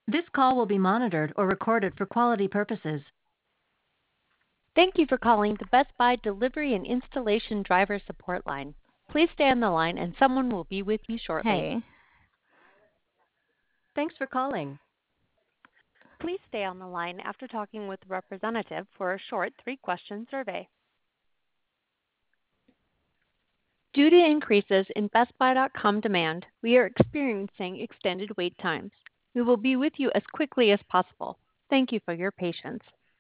This call will be monitored or recorded for quality purposes. Thank you for calling the Best Buy Delivery and Installation Driver Support Line. Please stay on the line and someone will be with you shortly. Hey, Thanks for calling. Please stay on the line after talking with a representative for a short 3-question survey. Due to increases in BestBuy.com demand, we are experiencing extended wait times. We will be with you as quickly as possible. Thank you for your patience.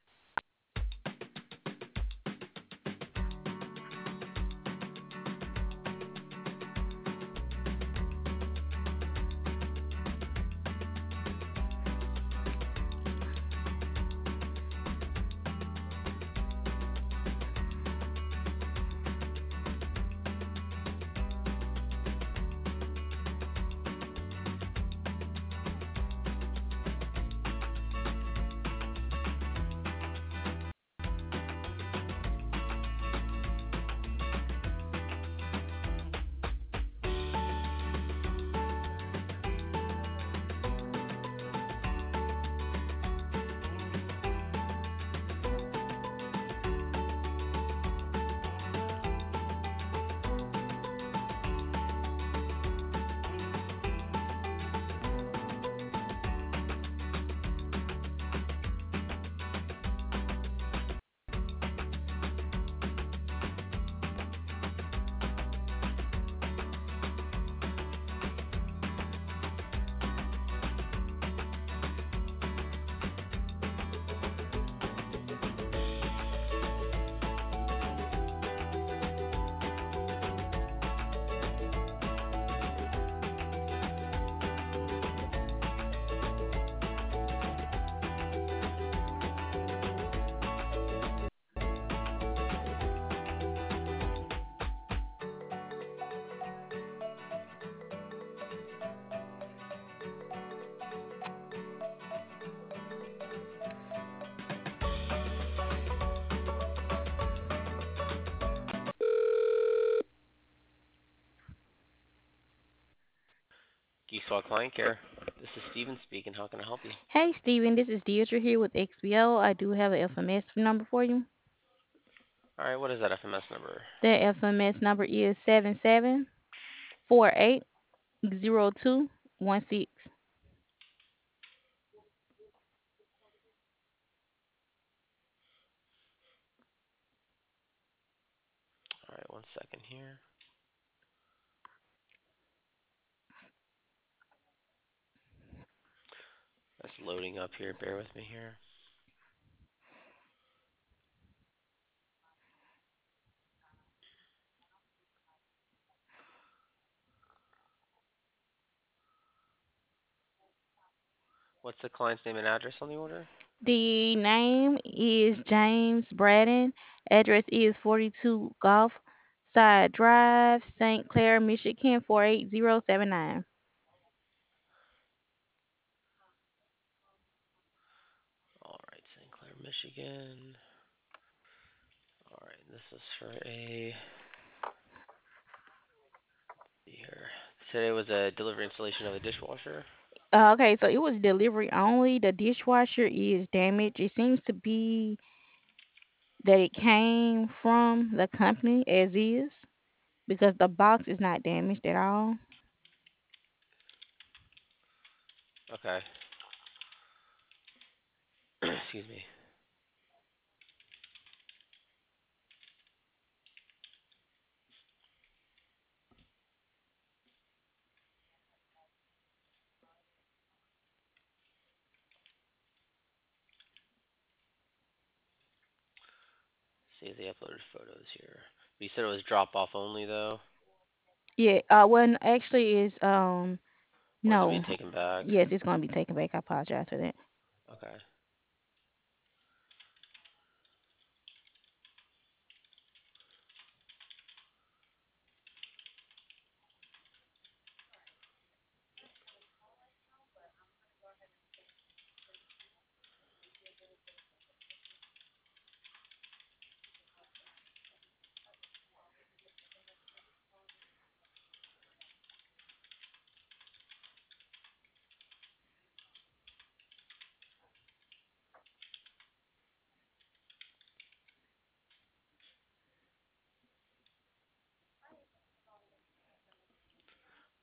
Geekswell Client Care. This is Steven speaking. How can I help you? hey, Steven, this is Deidre here with XBO. I do have a FMS number for you. All right, what is that FMS number? The FMS number is 77480216. All right, one second here. That's loading up here. Bear with me here. What's the client's name and address on the order? The name is James Braden. Address is 42 Golf Side Drive, St. Clair, Michigan 48079. All right, St. Clair, Michigan. All right, this is for a here. Today was a delivery installation of a dishwasher. Okay, so it was delivery only. The dishwasher is damaged. It seems to be that it came from the company as is because the box is not damaged at all. Okay. Excuse me. See if they uploaded photos here. You said it was drop off only though, Yeah, well, actually, is or is it no, being taken back? yes, it's gonna be taken back. I apologize for that. Okay.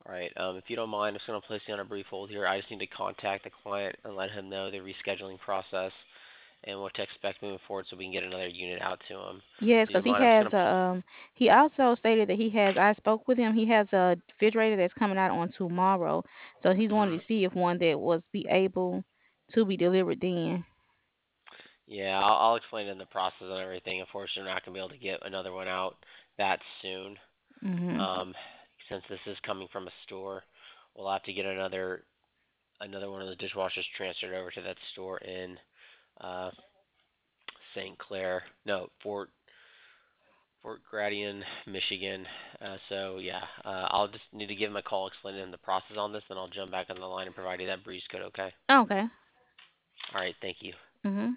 All right. If you don't mind, I'm just going to place you on a brief hold here. I just need to contact the client and let him know the rescheduling process and what to expect moving forward so we can get another unit out to him. Yes, So you because he mind? I'm just has going to. a he also stated that he has I spoke with him. He has a refrigerator that's coming out on tomorrow. So he's wanted to see if one that was be able to be delivered then. Yeah, I'll explain in the process and everything. Unfortunately, we're not going to be able to get another one out that soon. Mhm. Um, since this is coming from a store, we'll have to get another one of the dishwashers transferred over to that store in uh, St. Clair, no, Fort Gratian, Michigan. So yeah, I'll just need to give him a call explaining the process on this, then I'll jump back on the line and provide you that breeze code. Okay. Okay. All right. Thank you. Mhm.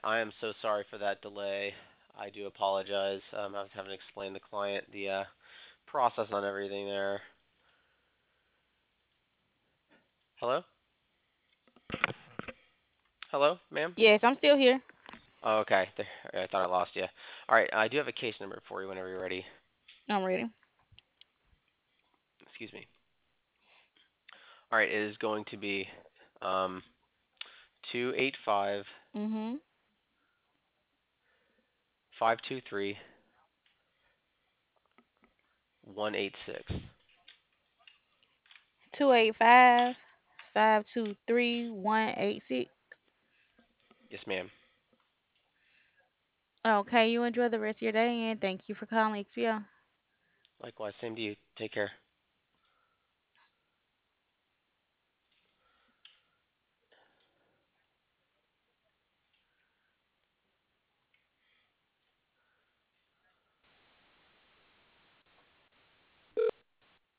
I am so sorry for that delay. I do apologize. I was having to explain to the client the process on everything there. Hello? Hello, ma'am? Yes, I'm still here. Oh, okay. There, I thought I lost you. All right, I do have a case number for you whenever you're ready. I'm ready. Excuse me. All right, it is going to be um, 285 Mhm. 523 186. 285-523-186. Yes, ma'am. Okay, you enjoy the rest of your day and thank you for calling XPO. Likewise, same to you. Take care.